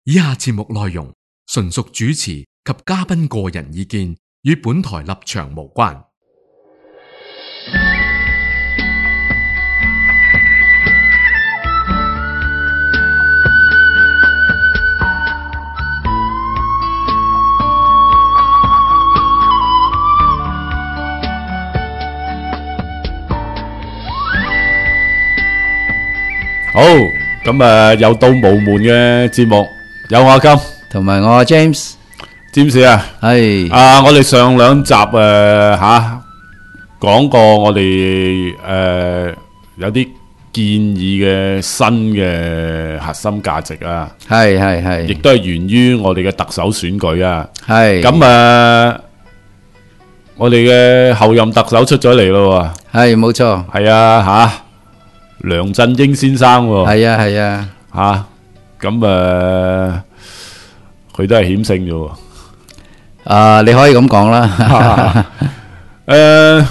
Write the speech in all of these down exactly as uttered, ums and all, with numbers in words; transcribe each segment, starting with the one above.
以下節目內容純屬主持及嘉賓個人意見，與本台立場無關。 好，咁啊，又到無門嘅節目，有我阿金同埋我阿 James，James 啊， 係啊，我哋上兩集誒吓講過，我哋誒有啲建議嘅新嘅核心價值啊， 係係係， 亦都係源於我哋嘅特首選舉啊， 係咁啊，我哋嘅候任特首出咗嚟咯， 係冇錯， 係啊吓。梁振英先生喎， 係啊係啊， 吓咁誒，佢都係險勝啫喎。 啊，你可以咁講啦。 誒，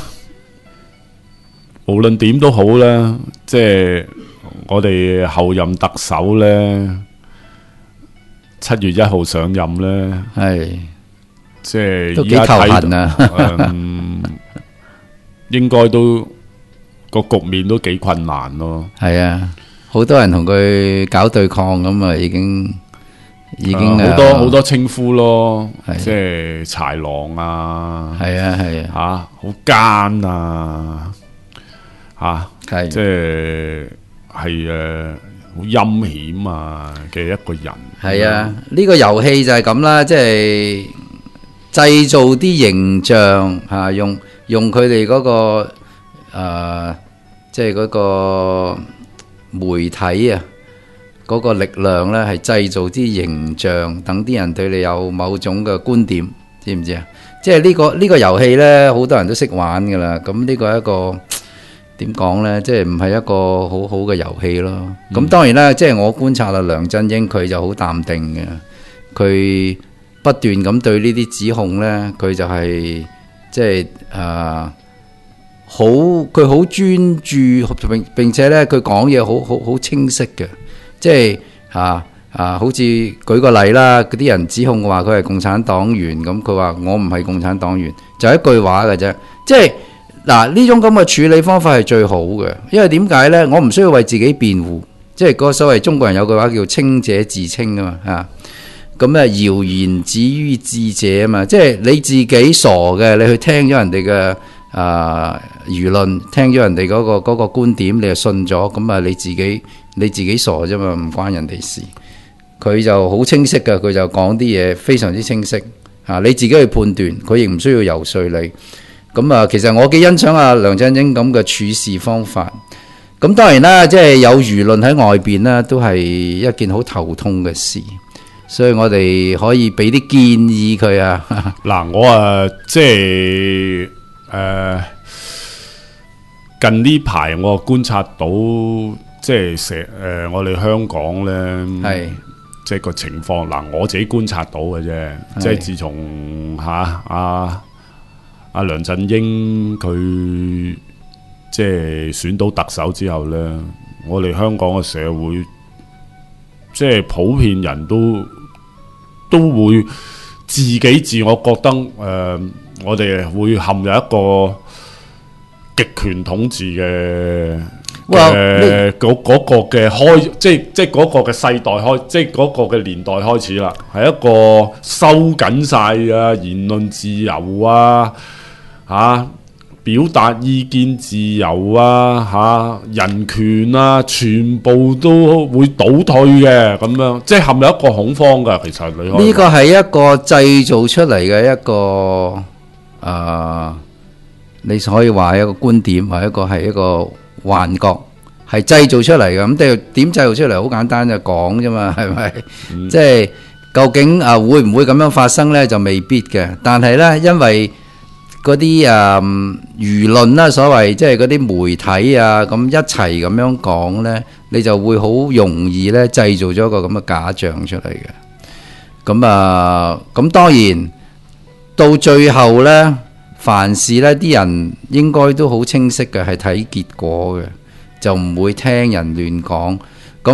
無論點都好啦，即係我哋候任特首咧，七月一號上任咧， 係即係都幾頭痕啊。 嗯，應該都。個局面都幾困難咯， 係啊，好多人同佢搞對抗咁啊，已經已經好多好多稱呼咯，即係豺狼啊， 係啊係啊， 吓好奸啊，吓係即係係誒好陰險啊嘅一個人。 係啊，呢個遊戲就係咁啦，即係製造啲形象吓，用用佢哋嗰個。誒、呃，即係嗰個媒體啊，嗰、嗰個力量呢，係製造啲形象，等啲人對你有某種嘅觀點，知唔知啊？即係呢、呢個呢、呢個遊戲呢，好多人都識玩噶啦。咁呢個係一個點講呢？即係唔係一個好好嘅遊戲咯。咁、嗯、當然啦，即係我觀察啦，梁振英佢就好淡定嘅，佢不斷咁對呢啲指控呢，佢就係、係、即係誒。呃好，佢好專注，並並且咧，佢講嘢好好好清晰嘅，即係啊啊，好似舉個例啦，嗰啲人指控話佢係共產黨員，咁佢話我唔係共產黨員，就一句話嘅啫。即係嗱，呢種咁嘅處理方法係最好嘅，因為點解咧？我唔需要為自己辯護，即係嗰個所謂中國人有句話叫清者自清啊嘛嚇。咁咧，謠言止於智者啊嘛，即係你自己傻嘅，你去聽咗人哋嘅。啊！輿論聽咗人哋嗰個嗰個觀點，你就信咗，咁啊你自己你自己傻啫嘛，唔關人哋事。佢就好清晰嘅，佢就講啲嘢非常之清晰啊！你自己去判斷，佢亦唔需要游說你。咁啊，其實我幾欣賞阿梁振英咁嘅處事方法。咁當然啦，即係有輿論喺外邊呢，都係一件好頭痛嘅事。所以我哋可以俾啲建議佢啊。 嗱，我啊即係。誒、呃，近呢排我觀察到，即係成誒，我哋香港咧，係即係個情況。嗱，我自己觀察到嘅啫，即係自從吓阿阿梁振英佢即係選到特首之後咧，我哋香港嘅社會，即係普遍人都都會自己自我覺得誒。呃我哋會陷入一個極權統治嘅嘅嗰嗰個嘅開，即係即係嗰個嘅世代開，即係嗰個嘅年代開始啦，係一個收緊晒啊言論自由啊，嚇、啊、表達意見自由啊，嚇、啊、人權啊，全部都會倒退嘅咁樣，即係陷入一個恐慌㗎。其實你呢個係一個製造出嚟嘅一個。誒、uh，你可以話一個觀點，或者一個係一個幻覺，係製造出嚟嘅。咁點點製造出嚟？好簡單就講啫嘛，係咪？嗯、即係究竟啊會唔會咁樣發生呢？就未必嘅。但係呢，因為嗰啲誒輿論啦，所謂即係嗰啲媒體啊，咁一齊咁樣講呢，你就會好容易呢製造咗一個咁嘅假象出嚟嘅。咁啊，咁當然。到最後呢，凡事呢啲人應該都好清晰嘅，係睇結果嘅，就唔會聽人亂講。咁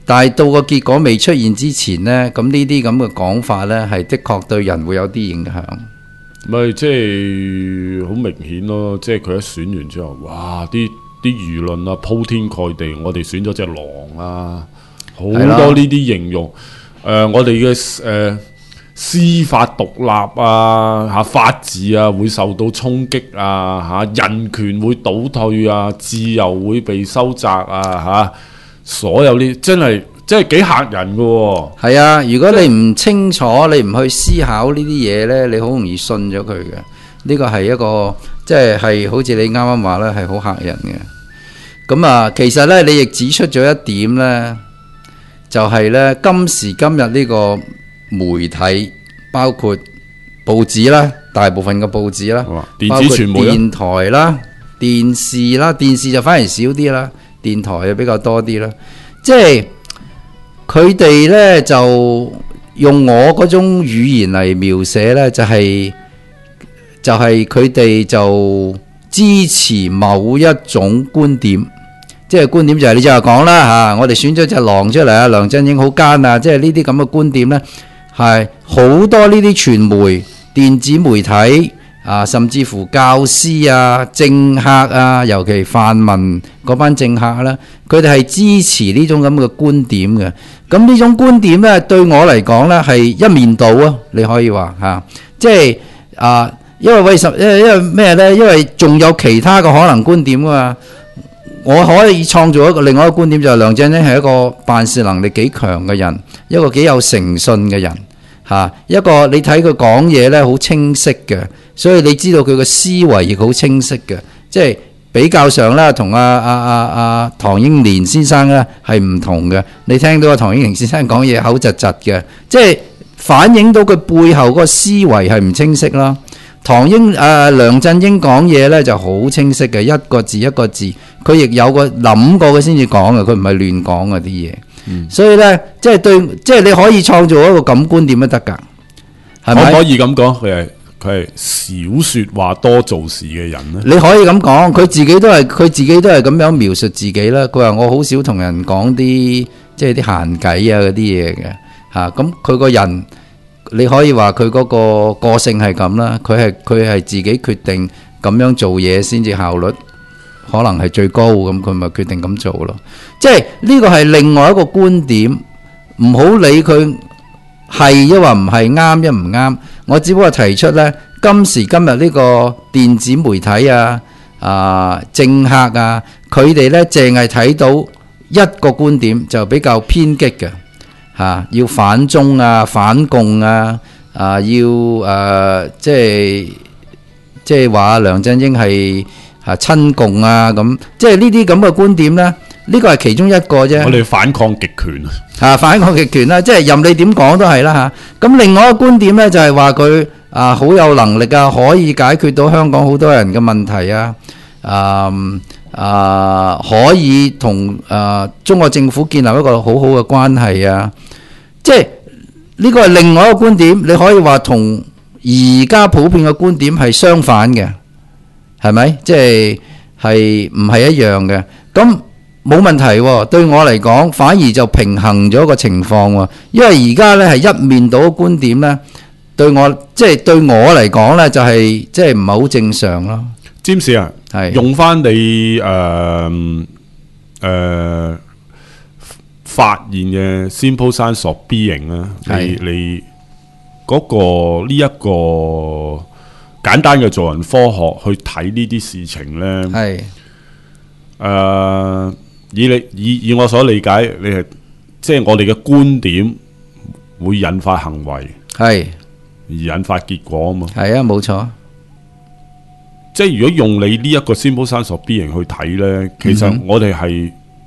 但係到個結果未出現之前呢，咁呢啲咁嘅講法呢，係的確對人會有啲影響。 咪即係好明顯咯，即係佢一選完之後，哇！啲啲輿論啊鋪天蓋地，我哋選咗隻狼啊，好多呢啲形容。誒、呃，我哋嘅誒司法獨立啊，嚇法治啊會受到衝擊啊，嚇人權會倒退啊，自由會被收窄啊，嚇所有呢真係真係幾嚇人㗎喎。 係啊，如果你唔清楚，你唔去思考呢啲嘢呢，你好容易信咗佢嘅。呢個係一個即係係好似你啱啱話咧，係好嚇人嘅。咁啊，其實呢，你亦指出咗一點呢，就係呢，今時今日呢個媒體，包括報紙啦，大部分嘅報紙啦， 電子傳媒、 電台啦、電視啦，電視就反而少啲啦，電台就比較多啲啦。即係佢哋呢，就用我嗰種語言嚟描寫呢，就係、是、就係佢哋就支持某一種觀點。即係觀點就係你就係講啦嚇，我哋選咗隻狼出嚟啊，梁振英好奸啊！即係呢啲咁嘅觀點呢，係好多呢啲傳媒、電子媒體啊，甚至乎教師啊、政客啊，尤其泛民嗰班政客啦，佢哋係支持呢種咁嘅觀點嘅。咁呢種觀點呢，對我嚟講呢，係一面倒啊！你可以話嚇、啊，即係啊，因為為什因為因為咩呢？因為仲有其他嘅可能觀點㗎嘛。我可以創造一個另外一個觀點，就係梁振英係一個辦事能力幾強嘅人，一個幾有誠信嘅人嚇，一個你睇佢講嘢呢好清晰嘅，所以你知道佢嘅思維亦好清晰嘅，即係比較上呢，同阿阿阿阿唐英年先生呢係唔同嘅。你聽到阿唐英年先生講嘢口窒窒嘅，即係反映到佢背後嗰個思維係唔清晰啦。唐英誒、呃、梁振英講嘢呢就好清晰嘅，一個字一個字，佢亦有個諗過嘅先至講嘅，佢唔係亂講嗰啲嘢。嗯、所以呢，即係對，即係你可以創造一個咁觀點都得㗎，係咪？ 可唔可以咁講？佢係佢係少說話多做事嘅人咧？ 你可以咁講，佢自己都係佢自己都係咁樣描述自己啦。佢話我好少同人講啲即係啲閒偈啊嗰啲嘢嘅嚇，咁佢個人。你可以話佢嗰個個性係咁啦，佢係佢係自己決定咁樣做嘢先至效率可能係最高，咁佢咪決定咁做咯。即係呢個係另外一個觀點，唔好理佢係抑或唔係啱，一唔啱。我只不過提出呢，今時今日呢個電子媒體啊、啊政客啊，佢哋呢淨係睇到一個觀點就比較偏激嘅。嚇、啊！要反中啊、反共啊，啊要誒、呃，即係即係話梁振英係嚇親共啊咁，即係呢啲咁嘅觀點咧，呢、呢個係其中一個啫。 我哋反抗極權啊！反抗極權啦，即係任你點講都係啦嚇。咁、啊、另外一個觀點咧，就係話佢啊好有能力啊，可以解決到香港好多人嘅問題啊，啊啊可以同啊中國政府建立一個好好嘅關係啊。即係呢個係另外一個觀點，你可以話同而家普遍嘅觀點係相反嘅，係咪？即係係唔係一樣嘅？咁冇問題喎。對我嚟講，反而就平衡咗個情況喎。因為而家呢係一面倒嘅觀點呢，對我即係對我嚟講呢，就係即係唔係好正常咯。 詹士啊，係用翻你誒誒。呃呃發現嘅 simple science of being 啦，你你嗰個呢一個簡單嘅做人科學去睇呢啲事情咧，係誒、呃、以你以以我所理解，你係即係我哋嘅觀點會引發行為，係而引發結果啊嘛，係啊，冇錯。即係如果用你呢一個 simple science of being 去睇咧，其實我哋係。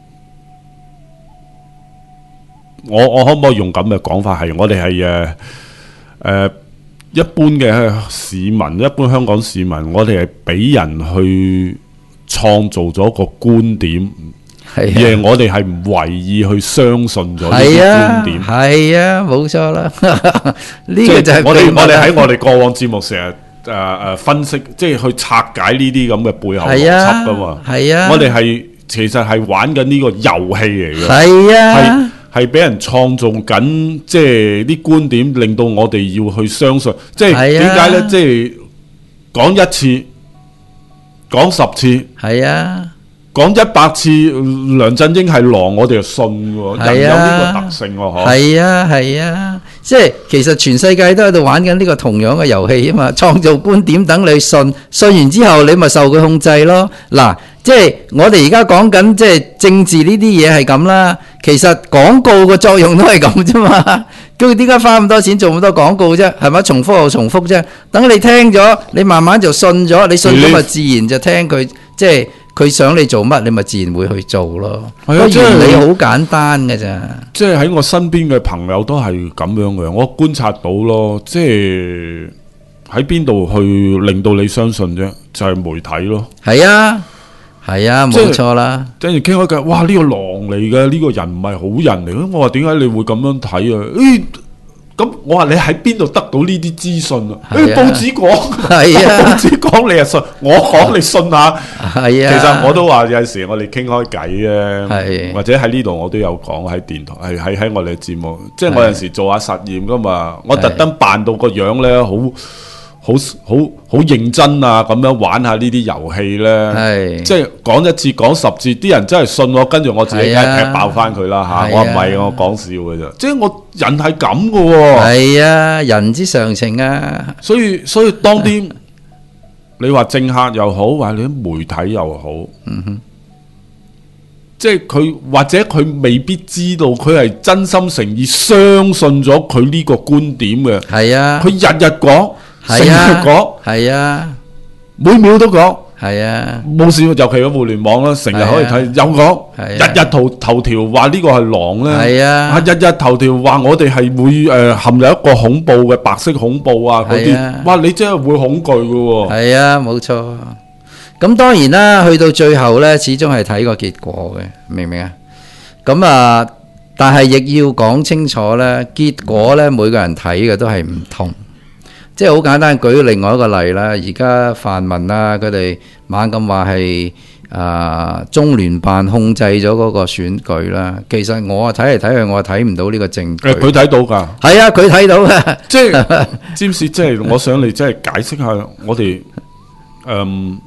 我我可唔可以用咁嘅講法？係我哋係誒誒一般嘅市民，一般香港市民，我哋係俾人去創造咗個觀點，而係我哋係唔為意去相信咗呢啲觀點。係啊，冇錯啦。呢個就係我哋我哋喺我哋過往節目成日誒誒分析，即係去拆解呢啲咁嘅背後邏輯噶嘛。係啊，我哋係其實係玩緊呢個遊戲嚟嘅。係啊。係係俾人創造緊，即係啲觀點，令到我哋要去相信。即係點解呢？即係講一次，講十次， 係啊， 講一百次梁振英係狼，我哋就信喎。人有呢個特性喎，嗬。 係啊，係啊，即係其實全世界都喺度玩緊呢個同樣嘅遊戲啊嘛，創造觀點等你信，信完之後你咪受佢控制咯。嗱。即係我哋而家講緊即係政治呢啲嘢係咁啦，其實廣告嘅作用都係咁啫嘛。佢點解花咁多錢做咁多廣告啫？係咪重複又重複啫？等你聽咗，你慢慢就信咗，你信咗咪自然就聽佢，即係佢想你做乜，你咪自然會去做咯。個原理好簡單嘅咋。 即係喺我身邊嘅朋友都係咁樣嘅，我觀察到咯。即係喺邊度去令到你相信啫？就係媒體咯。係啊。係啊，冇錯啦。 跟住傾開偈，哇！呢、這個狼嚟嘅，呢、這個人唔係好人嚟嘅。我話點解你會咁樣睇啊？誒、欸，咁我話你喺邊度得到呢啲資訊啊？誒、欸，報紙講，係啊，報紙講你又信，我講你信下。係啊，其實我都話有陣時我哋傾開偈咧，或者喺呢度我都有講喺電台，係喺喺我哋嘅節目，即係我有陣時做下實驗噶嘛，我特登扮到個樣咧好。好好好認真啊！咁樣玩下呢啲遊戲咧，即係講一次講十次，啲人真係信我，跟住我自己梗係踢爆翻佢啦嚇！我唔係我講笑嘅啫，即係我人係咁嘅喎。係啊，人之常情啊。所以所以當啲你話政客又好，或者媒體又好，嗯哼，即係佢或者佢未必知道佢係真心誠意相信咗佢呢個觀點嘅。係啊，佢日日講。成日講，係啊，每秒都講，係啊，冇事，尤其係互聯網啦，成日可以睇，有講，日日頭頭條話呢個係狼咧，係啊，日日頭條話我哋係會誒陷入一個恐怖嘅白色恐怖啊嗰啲，哇！你真係會恐懼㗎喎，係啊，冇錯。咁當然啦，去到最後咧，始終係睇個結果嘅，明唔明啊？咁啊，但係亦要講清楚咧，結果咧，每個人睇嘅都係唔同。即係好簡單，舉另外一個例啦。而家泛民啦，佢哋猛咁話係啊中聯辦控制咗嗰個選舉啦。其實我啊睇嚟睇去，我睇唔到呢個證據。佢睇到㗎。係啊，佢睇到嘅。即係詹士，即係我想你即係解釋下我哋誒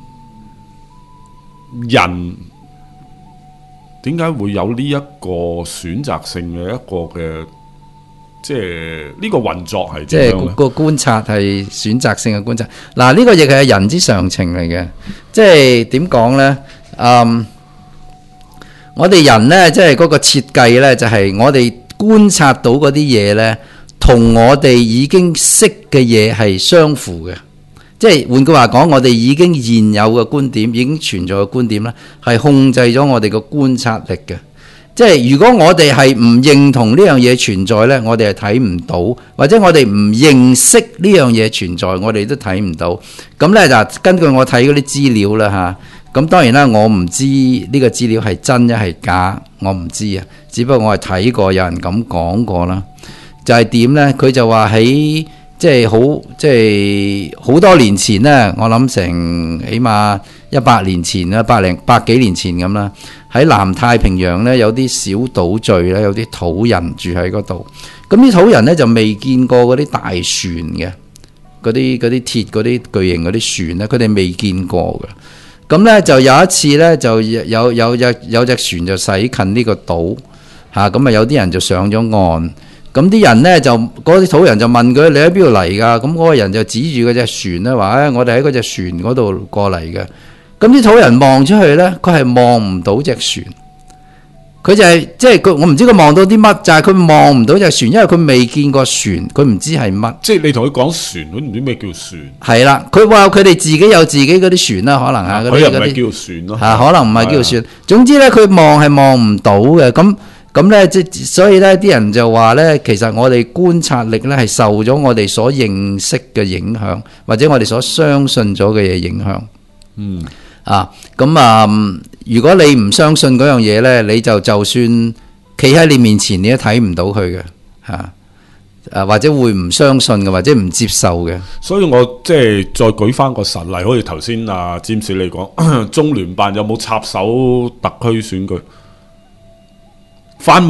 人點解會有呢一個選擇性嘅一個嘅。即係呢個運作係即係個觀察係選擇性嘅觀察。嗱，呢個亦係人之常情嚟嘅。即係點講呢？嗯，我哋人呢，即係嗰個設計呢，就係我哋觀察到嗰啲嘢呢，同我哋已經識嘅嘢係相符嘅。即係換句話講，我哋已經現有嘅觀點，已經存在嘅觀點呢，係控制咗我哋嘅觀察力嘅。即係如果我哋係唔認同呢樣嘢存在呢，我哋係睇唔到，或者我哋唔認識呢樣嘢存在，我哋都睇唔到。咁呢，就根據我睇嗰啲資料啦嚇，咁當然啦，我唔知呢個資料係真一係假，我唔知啊。只不過我係睇過有人咁講過啦，就係點呢？佢就話喺即係好即係好多年前呢，我諗成起碼一百年前啦，百零百幾年前咁啦。喺南太平洋咧，有啲小島嶼咧，有啲土人住喺嗰度。咁啲土人咧就未見過嗰啲大船嘅，嗰啲嗰啲鐵嗰啲巨型嗰啲船咧，佢哋未見過嘅。咁咧就有一次咧，就有有隻有隻船就駛近呢個島嚇，咁啊有啲人就上咗岸。咁啲人咧就嗰啲土人就問佢：你喺邊度嚟㗎？咁嗰個人就指住嗰隻船咧話：誒，我哋喺嗰隻船嗰度過嚟嘅。咁啲土人望出去呢，佢係望唔到隻船，佢就係即係佢，我唔知佢望到啲乜，就係佢望唔到隻船，因為佢未見過船，佢唔知係乜。即係你同佢講船，佢唔知咩叫船。係啦，佢話佢哋自己有自己嗰啲船啦，可能啊，嗰啲嗰啲叫船咯，嚇，可能唔係叫船。總之呢，佢望係望唔到嘅。咁咁咧，即所以呢啲人就話呢，其實我哋觀察力呢係受咗我哋所認識嘅影響，或者我哋所相信咗嘅嘢影響。嗯。啊，咁啊，如果你唔相信嗰樣嘢呢，你就就算企喺你面前，你都睇唔到佢嘅，嚇，誒或者會唔相信嘅，或者唔接受嘅。所以我即係再舉翻個實例，好似頭先啊詹士你講，中聯辦有冇插手特區選舉？泛民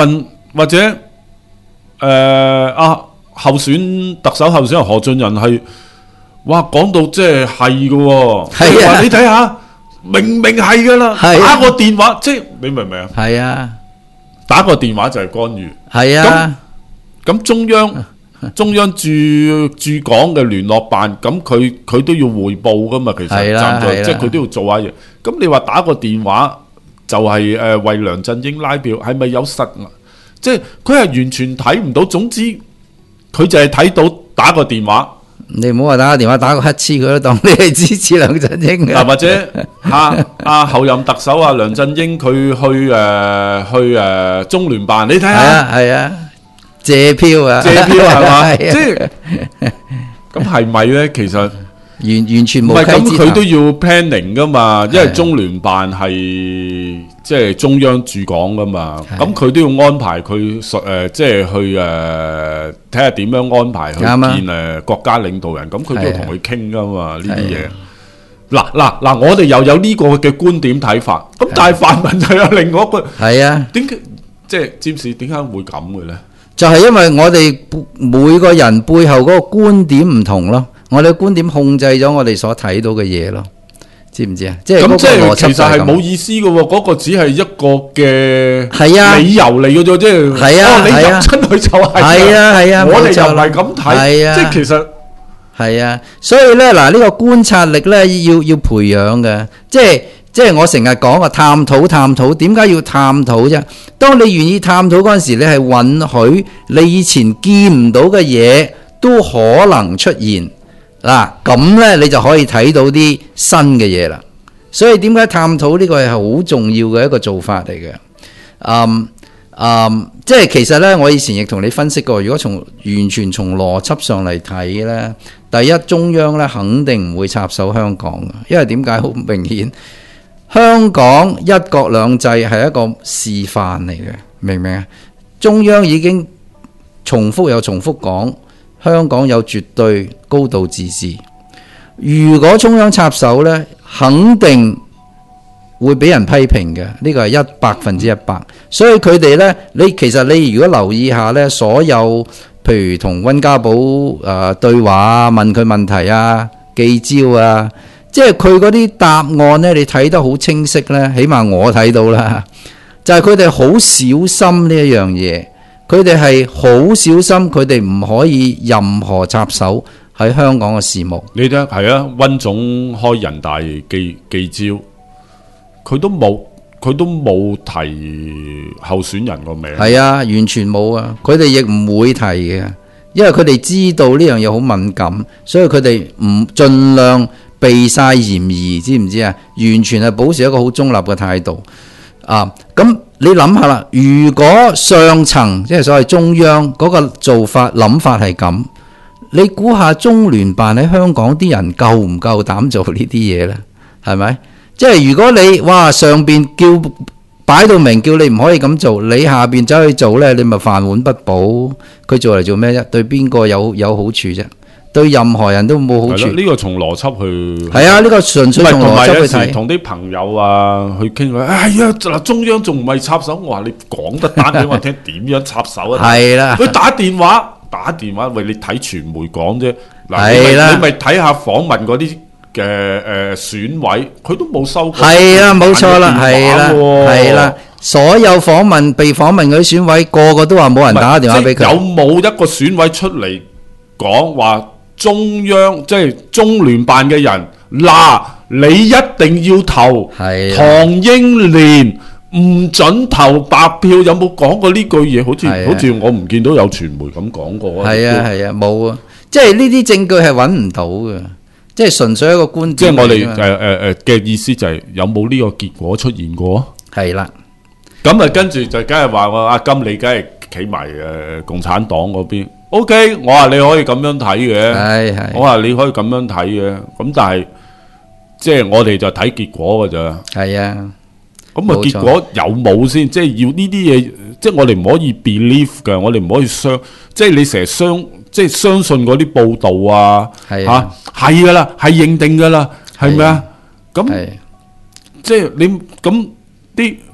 或者誒啊候選特首候選人何俊仁係，哇講到即係係嘅喎， 係啊， 你睇下明明係㗎啦，打個電話即係你明唔明啊？ 係啊， 打個電話就係干預。 係啊， 咁咁中央中央駐駐港嘅聯絡辦，咁佢佢都要匯報㗎嘛，其實站在即係佢都要做下嘢。咁你話打個電話就係、是、誒、呃、為梁振英拉票，係咪有實？即係佢係完全睇唔到。總之佢就係睇到打個電話。 你唔好話打個電話，打個乞嗤佢都當你係支持梁振英嘅。 嗱，或者嚇阿後任特首啊梁振英佢去誒、呃、去誒、呃、中聯辦，你睇下係啊，借票啊， 借票係嘛？即係咁係咪咧？其實完完全冇。 唔係咁，佢都要 planning 噶嘛，因為中聯辦係即係中央駐港噶嘛，咁佢都要安排佢誒，即係去誒睇下點樣安排去見誒國家領導人，咁佢都要同佢傾噶嘛呢啲嘢。嗱嗱嗱，我哋又有呢個嘅觀點睇法，咁但係泛民就有另外一個係啊， 點解即係占士點解會咁嘅咧？ 就係因為我哋每個人背後嗰個觀點唔同咯。我哋嘅觀點控制咗我哋所睇到嘅嘢咯，知唔知啊？即係咁，即係其實係冇意思嘅喎，嗰個只係一個嘅係啊理由嚟嘅啫，即係係啊， 你入親佢就係係啊係啊， 我哋就唔係咁睇， 係啊， 即係其實係啊，所以咧嗱，呢個觀察力咧要要培養嘅，即係即係我成日講啊，探討探討，點解要探討啫？當你願意探討嗰陣時，你係允許你以前見唔到嘅嘢都可能出現。嗱，咁咧你就可以睇到啲新嘅嘢啦。所以點解探討呢個係好重要嘅一個做法嚟嘅？嗯嗯，即係其實咧，我以前亦同你分析過，如果從完全從邏輯上嚟睇咧，第一中央咧肯定唔會插手香港嘅，因為點解好明顯，香港一國兩制係一個示範嚟嘅，明唔明啊？中央已經重複又重複講。香港有絕對高度自治，如果中央插手呢，肯定會俾人批評嘅，呢個係一百分之一百。所以佢哋呢，你其實你如果留意下呢，所有譬如同溫家寶誒對話啊，問佢問題啊，記招啊，即係佢嗰啲答案呢，你睇得好清晰呢，起碼我睇到啦，就係佢哋好小心呢一樣嘢。佢哋係好小心，佢哋唔可以任何插手喺香港嘅事務。 你睇係啊，溫總開人大記記招，佢都冇，佢都冇提候選人個名。 係啊，完全冇啊！佢哋亦唔會提嘅，因為佢哋知道呢樣嘢好敏感，所以佢哋唔盡量避晒嫌疑，知唔知啊？完全係保持一個好中立嘅態度啊！咁。你諗下啦，如果上層即係所謂中央嗰個做法諗法係咁，你估下中聯辦喺香港啲人夠唔夠膽做呢啲嘢呢？係咪？即係如果你哇上邊叫擺到明叫你唔可以咁做，你下邊走去做呢，你咪飯碗不保。佢做嚟做咩啫？對邊個有有好處啫？對任何人都冇好處。 呢、這個從邏輯去係啊，呢、這個純粹從邏輯去睇。 同啲朋友啊去傾佢，哎呀嗱，中央仲唔係插手？我話你講得單俾我聽，點樣插手啊？係啦，佢打電話打電話，喂，你睇傳媒講啫。嗱，你咪你咪睇下訪問嗰啲嘅誒選委，佢都冇收過。係啦，冇錯啦，係啦，係啦，所有訪問被訪問嗰啲選委，個個都話冇人打電話俾佢。有冇一個選委出嚟講話？中央即係中聯辦嘅人，嗱，你一定要投唐英年，唔准投白票。有冇講過呢句嘢？好似好似我唔見到有傳媒咁講過啊。係啊係啊，冇啊，即係呢啲證據係揾唔到嘅，即係純粹一個觀點。即係我哋誒誒誒嘅意思就係有冇呢個結果出現過？係啦，咁啊跟住就梗係話我阿金，你梗係企埋誒共產黨嗰邊。O、okay, K， 我話你可以咁樣睇嘅，我話你可以咁樣睇嘅，咁但係即係我哋就睇結果噶咋。係啊，咁啊結果有冇先？即係要呢啲嘢，即係我哋唔可以 believe 嘅，我哋唔可以相，即係你成日相，即係相信嗰啲報道啊，吓係噶啦，係認定噶啦，係咪啊？咁即係你咁啲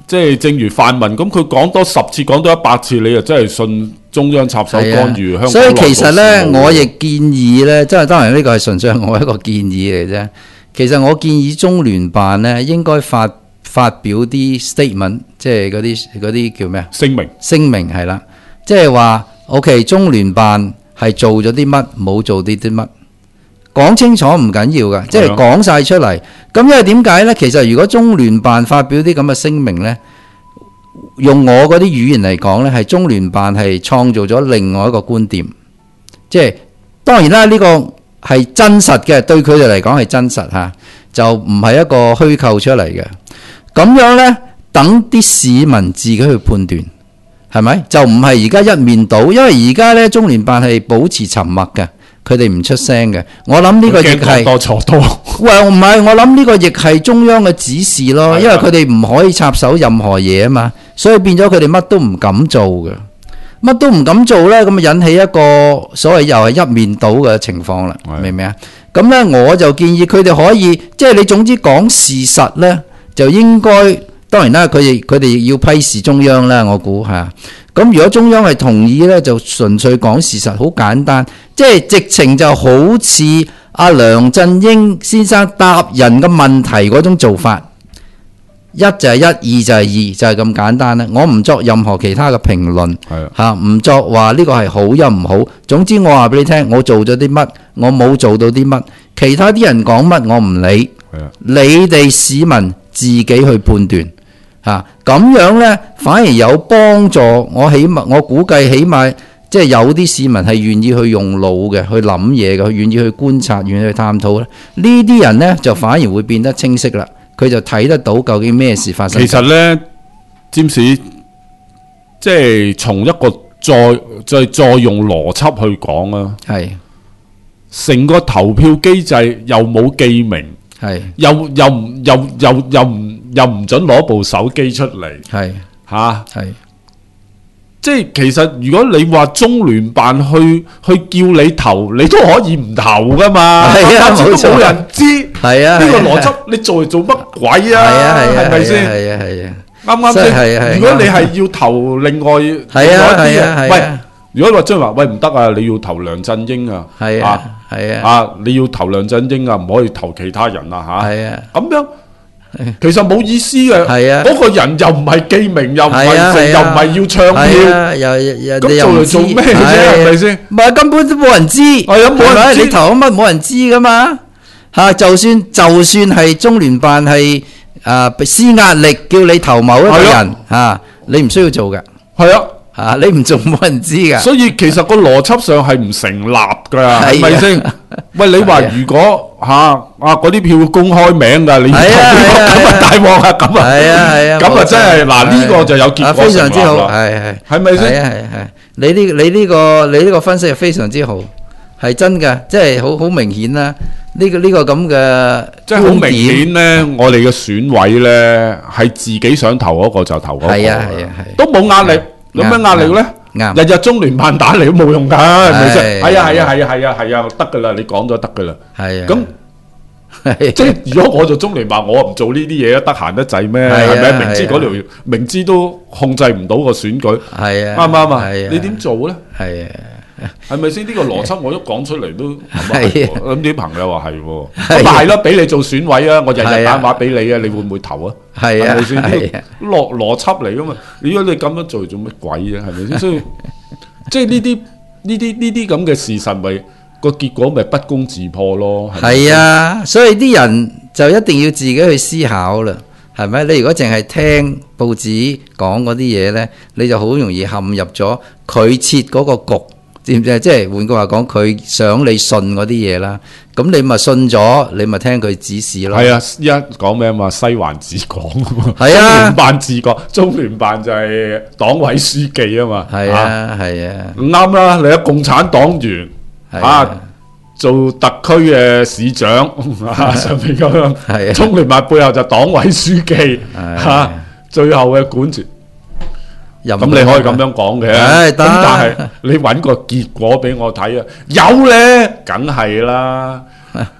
即係正如泛民咁，佢講多十次，講多一百次，你就真係信中央插手干預香港。 所以其實呢，我亦建議呢，即係當然呢個係純粹係我一個建議嚟啫。其實我建議中聯辦呢應該發發表啲 statement， 即係嗰啲嗰啲叫咩啊？ 聲明聲明係啦，即係話 OK， 中聯辦係做咗啲乜，冇做啲啲乜，講清楚唔緊要㗎，即係講晒出嚟。咁因為點解呢？其實如果中聯辦發表啲咁嘅聲明呢，用我嗰啲語言嚟講呢，係中聯辦係創造咗另外一個觀點。即係當然啦，呢個係真實嘅，對佢哋嚟講係真實嚇，就唔係一個虛構出嚟嘅。咁樣呢，等啲市民自己去判斷，係咪？就唔係而家一面倒，因為而家呢，中聯辦係保持沉默嘅。佢哋唔出聲嘅，我諗呢個亦係多錯多。 喂，唔係，我諗呢個亦係中央嘅指示咯，因為佢哋唔可以插手任何嘢啊嘛，所以變咗佢哋乜都唔敢做嘅，乜都唔敢做呢，咁啊引起一個所謂又係一面倒嘅情況啦，明唔明啊？咁呢，我就建議佢哋可以，即係你總之講事實呢，就應該當然啦，佢哋佢哋要批示中央啦，我估嚇。咁如果中央係同意呢，就純粹講事實，好簡單，即係直情就好似阿梁振英先生答人嘅問題嗰種做法，一就係一，二就係二，就係咁簡單啦。我唔作任何其他嘅評論，嚇唔作話呢個係好又唔好。總之我話俾你聽，我做咗啲乜，我冇做到啲乜，其他啲人講乜我唔理，你哋市民自己去判斷。啊，咁樣呢，反而有幫助。我起碼我估計起碼即係有啲市民係願意去用腦嘅，去諗嘢嘅，佢願意去觀察，願意去探討咧。呢啲人呢，就反而會變得清晰啦。佢就睇得到究竟咩事發生。 其實呢，占士即係從一個再再再用邏輯去講啊，係成個投票機制又冇記名，係又又唔又又又唔。又唔准攞部手機出嚟，係嚇，係即係其實如果你話中聯辦去去叫你投，你都可以唔投噶嘛，係啊，冇錯，冇人知，係啊，呢個邏輯你做嚟做乜鬼啊？係啊，係咪先？係啊，係啊，啱啱先？如果你係要投另外係啊係啊，喂，如果話將話喂唔得啊，你要投梁振英啊，係啊係啊，啊你要投梁振英啊，唔可以投其他人啊嚇，係啊，咁樣。其實冇意思嘅，係啊，嗰個人又唔係記名，又唔係成，又唔係要唱票，又又咁做嚟做咩啫？係咪先？唔係根本都冇人知，係啊，冇人知，你投乜冇人知噶嘛？嚇，就算就算係中聯辦係啊施壓力叫你投某一個人嚇，你唔需要做嘅，係啊。啊！你唔做冇人知㗎，所以其實個邏輯上係唔成立㗎，係咪先？喂，你話如果嚇啊嗰啲票公開名㗎，你要投邊個咁啊大鑊啊咁啊，係啊係啊，咁啊真係嗱呢個就有結果非常之好，係係係咪先？係啊係係，你呢你呢個你呢個分析係非常之好，係真㗎，即係好好明顯啦。呢個呢個咁嘅即係好明顯咧，我哋嘅選委咧係自己想投嗰個就投嗰個，係啊係啊係，都冇壓力。有咩壓力咧？日日中聯辦打嚟都冇用㗎，係咪先？係啊係啊係啊係啊係啊，得㗎啦！你講咗得㗎啦。係啊。咁即係如果我做中聯辦，我唔做呢啲嘢啊，得閒得滯咩？係咪？明知嗰條明知都控制唔到個選舉，係啊，啱唔啱啊？你點做咧？係啊。係咪先？呢個邏輯我一講出嚟都係咁啲朋友話係喎，咁咪係咯，俾你做選委啊，我日日打電話俾你啊，你會唔會投啊？係啊，係咪先？呢個邏邏輯嚟噶嘛？如果你咁樣做做乜鬼啫？係咪先？所以即係呢啲呢啲呢啲咁嘅事實，咪個結果咪不攻自破咯？係啊，所以啲人就一定要自己去思考啦，係咪？你如果淨係聽報紙講嗰啲嘢咧，你就好容易陷入咗佢設嗰個局。知唔知啊？即係換句話講，佢想你信嗰啲嘢啦，咁你咪信咗，你咪聽佢指示咯。係啊，依家講咩啊嘛？西環治港啊嘛，係啊，中聯辦治港，中聯辦就係黨委書記啊嘛。係啊，係啊，唔啱啦！你係共產黨員啊，做特區嘅市長啊，上面咁樣，係啊，中聯辦背後就黨委書記嚇，最後嘅管治。咁你可以咁樣講嘅，咁但係你揾個結果俾我睇啊！有咧，梗係啦，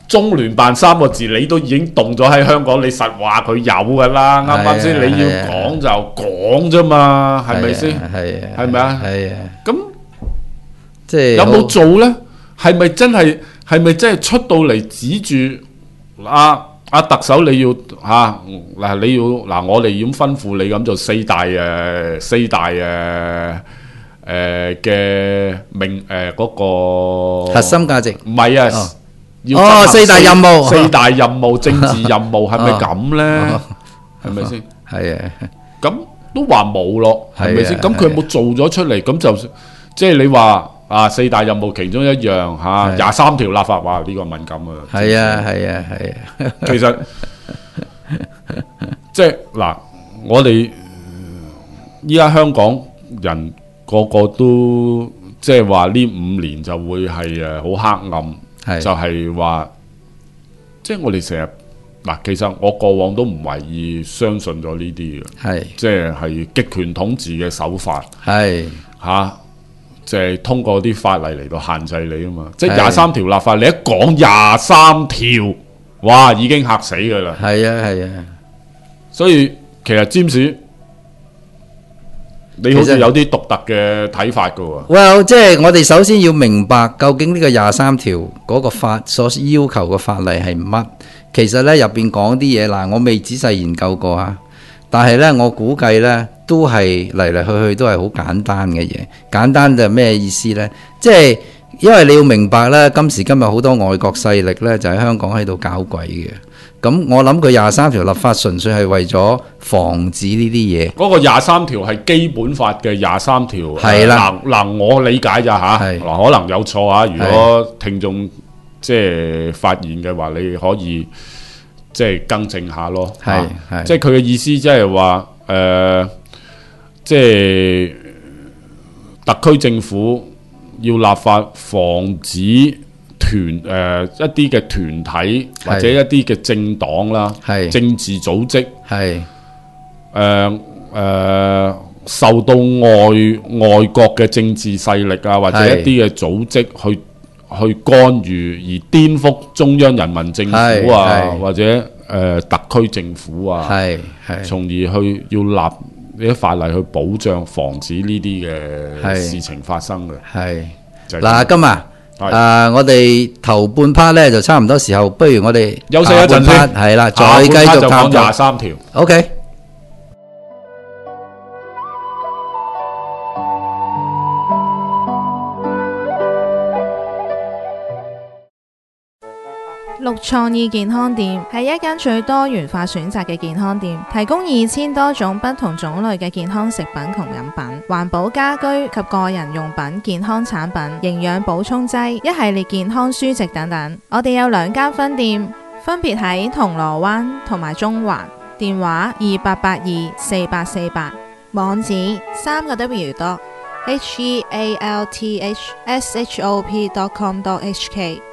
中聯辦三個字你都已經動咗喺香港，你實話佢有噶啦，啱啱先？你要講就講啫嘛，係咪先？ 係啊， 係咪啊？ 係啊， 咁即係有冇做呢？係咪真係係咪真係出到嚟指住阿阿特首你要嚇嗱、啊、你要嗱、啊、我哋要吩咐你咁做四大誒、呃、四大誒誒嘅命誒嗰個核心價值唔係啊？ 哦要哦，四大任務， 四大任務，政治任務係咪咁呢？係咪先？ 係啊， 咁都話冇咯，係咪先？ 係啊咁佢有冇做咗出嚟？咁就即係你話啊，四大任務其中一樣嚇，廿三條立法話呢個敏感啊。 係啊，係啊，係啊。 其實即係嗱，我哋依家香港人個個都即係話呢五年就會係誒好黑暗。就係話，即係我哋成日嗱，其實我過往都唔懷疑相信咗呢啲嘅， 係即係係極權統治嘅手法， 係嚇，即係通過啲法例嚟到限制你啊嘛，即係廿三條立法，你一講廿三條，哇，已經嚇死㗎啦， 係啊係啊， 所以其實詹士。你好似有啲獨特嘅睇法㗎喎。 Well， 即係我哋首先要明白究竟呢個廿三條嗰個法所要求嘅法例係乜？其實呢入邊講啲嘢嗱，我未仔細研究過啊。但係呢，我估計呢都係嚟嚟去去都係好簡單嘅嘢。簡單就係咩意思呢？即係因為你要明白呢，今時今日好多外國勢力呢就喺香港喺度搞鬼嘅。咁我諗佢廿三條立法純粹係為咗防止呢啲嘢。 嗰個廿三條係基本法嘅廿三條。 係啦， 嗱嗱，我理解咋嚇？嗱，可能有錯啊。如果聽眾即係發現嘅話，你可以即係更正下咯。係係，即係佢嘅意思，即係話誒，即係特區政府要立法防止。團誒、呃、一啲嘅團體或者一啲嘅政黨啦，政治組織係誒誒受到外外國嘅政治勢力啊，或者一啲嘅組織去去干預而顛覆中央人民政府啊，或者誒、呃、特區政府啊，係係，從而去要立呢啲法例去保障防止呢啲嘅事情發生嘅。係嗱，今日。誒、呃，我哋頭半 part 咧就差唔多時候，不如我哋休息一陣先， 係啦，再繼續探討廿三條。 OK。 綠創意健康店係一間最多元化選擇嘅健康店，提供二千多種不同種類嘅健康食品同飲品、環保家居及個人用品、健康產品、營養補充劑、一系列健康書籍等等。我哋有兩間分店，分別喺銅鑼灣同埋中環，電話二八八二四八四八，網址三個 W 多 H E A L T H S H O P dot com dot H K。